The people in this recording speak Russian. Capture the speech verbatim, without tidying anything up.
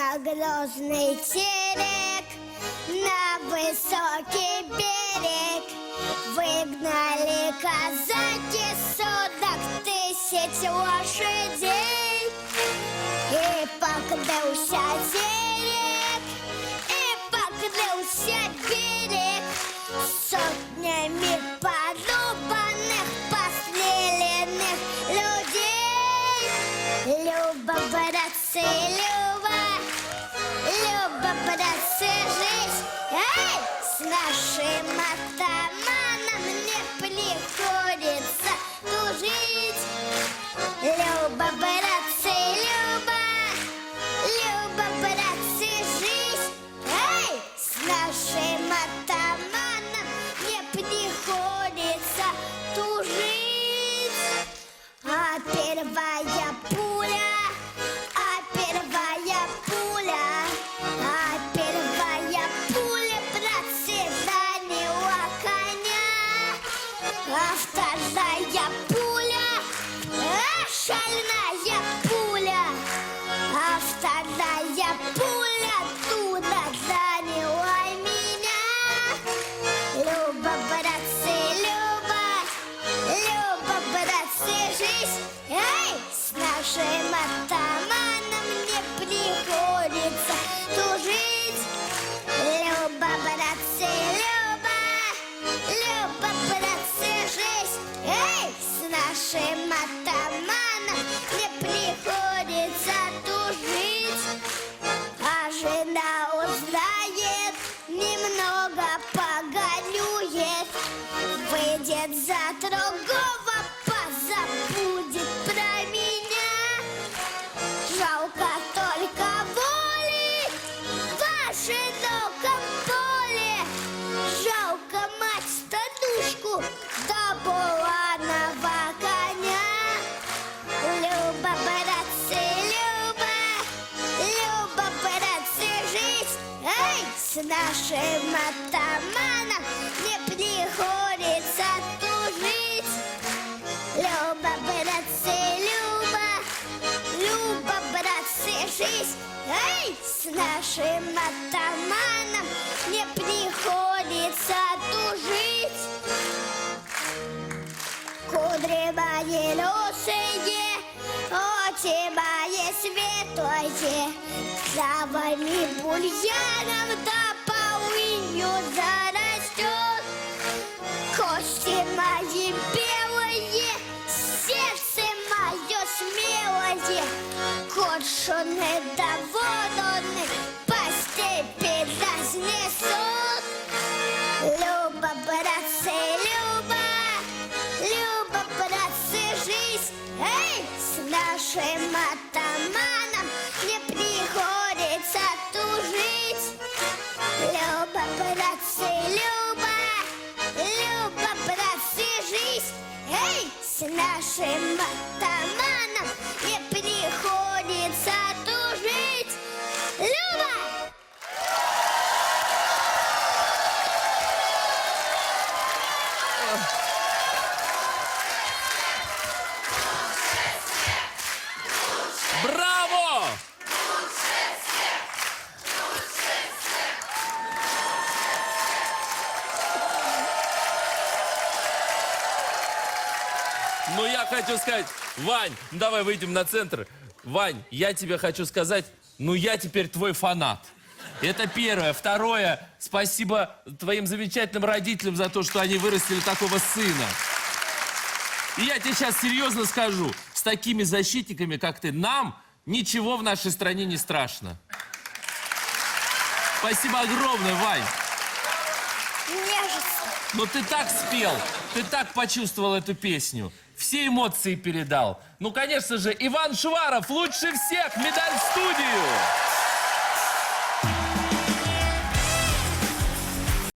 на грозный терек, на высокий берег выгнали казаки сорок тысяч лошадей. И покрылся терек, и покрылся берег сотнями порубанных, подстреленных людей. Люба, братцы, Люба, Люба, братцы, жизнь, эй, с нашим атаманом мне приходится тужить. Люба, братцы, Люба, Люба, братцы, жизнь, эй, с нашим атаманом мне приходится тужить. А первая пуля, а первая пуля, а первая пуля, братцы, ранила коня. А вторая пуля, а шальная пуля, а вторая пуля туда ранила меня. Люба, братцы, Люба, Люба, братцы, жизнь, эй, с нашим атаманом мне приходится тужить. Люба, братцы, Люба, Люба, братцы, жизнь, эй, с нашим атаманом мне приходится тужить. А жена узнает, немного погорюет, выйдет за другого, позабудет про меня. Жалко только воли в одиноком поле, жалко мать-старушку да буланого коня. Люба, братцы, Люба, Люба, братцы, жизнь, эй, с нашим атаманом мне приходится тужить. Люба, братцы, Люба, Люба, братцы, жизнь, эй, с нашим атаманом мне приходится тужить. Кудри мои русые, очи мои светлые, травами бурьяном да полынью зарастет. Кости мои белые, сердце мое смелое, коршуны да вороны по степи разнесут. Люба, братцы, Люба, Люба, братцы, жизнь, эй, с нашим атаманом мне приходится тужить. Люба, братцы, Люба, Люба, братцы, жизнь, эй, с нашим атаманом мне приходится тужить. Люба! Браво! Ну, я хочу сказать, Вань, давай выйдем на центр. Вань, я тебе хочу сказать, ну, я теперь твой фанат. Это первое. Второе, спасибо твоим замечательным родителям за то, что они вырастили такого сына. И я тебе сейчас серьезно скажу, с такими защитниками, как ты, нам ничего в нашей стране не страшно. Спасибо огромное, Вань. Нежится. Ну ты так спел, ты так почувствовал эту песню, все эмоции передал. Ну, конечно же, Иван Шваров, лучше всех, медаль в студию.